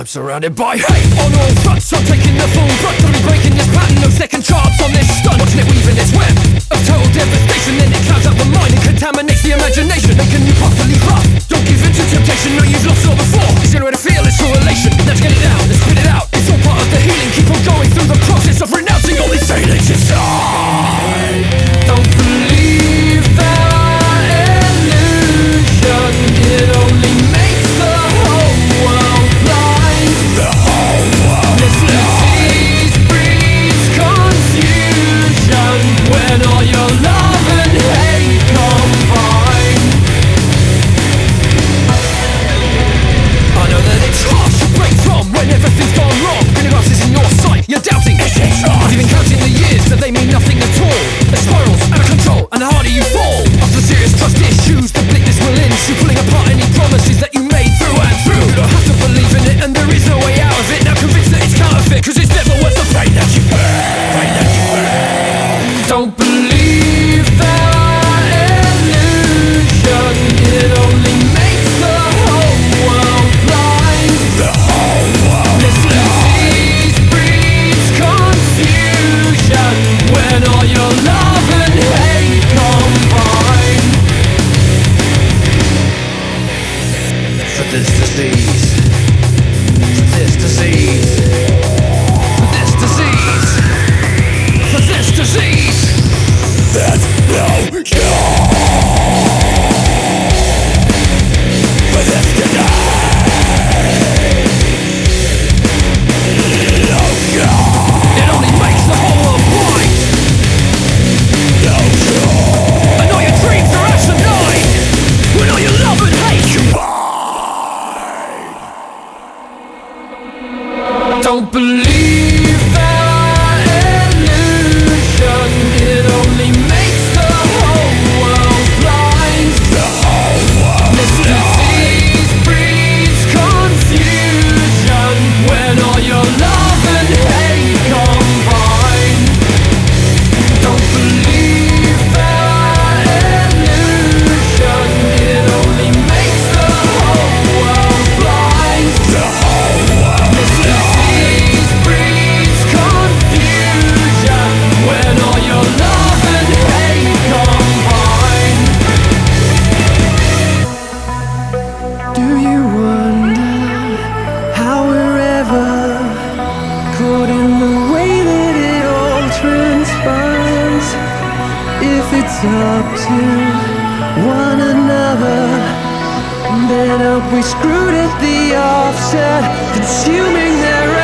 surrounded by hate on all fronts. I'm taking the full brunt, gonna be breaking this pattern. No second chance on this stunt. Watching it weaving its web of total devastation. Then it clouds up the mind and contaminates the imagination, making you properly rough. Don't give in to temptation, no, you've lost all before. It's the only way to feel, it's correlation. Let's get it out, let's spit it out. It's all part of the healing. Keep on going through the process of renouncing all these feelings inside. Don't believe that illusion, it only makes the whole world blind. The whole world this disease breeds confusion when all your love and hate combine. I know that it's hard to break from when everything's gone wrong. When the grass is in your sight, you're doubting it's right. You've been counting the years, but they mean nothing at all. It spirals out of control, and the harder you fall. After serious trust issues, the bleakness will ensue, pulling apart any promises that you made through and through. You don't have to believe in it, and there is no way out of it. Now convinced that it's counterfeit, cause it's never worth the pain that you bear. Pain that you bear. Don't believe that illusion, it only makes the whole world blind. The whole world this disease breeds confusion when all your love and hate combine. For this disease, for this disease, for this disease, for this disease, there's no cure. For this disease, no cure. It only makes the whole world blind. No cure. And all your dreams are asinine when all your love and hate combine. Don't believe that illusion, it only makes the whole world blind. The whole world this disease breeds confusion when all your love and hate combine. Don't believe that illusion, it only makes the whole world blind. The whole world this disease breeds confusion when all your love and hate combine. Do you wonder how we're ever caught in the way that it all transpires? If it's up to one another, then aren't we screwed at the offset, consuming their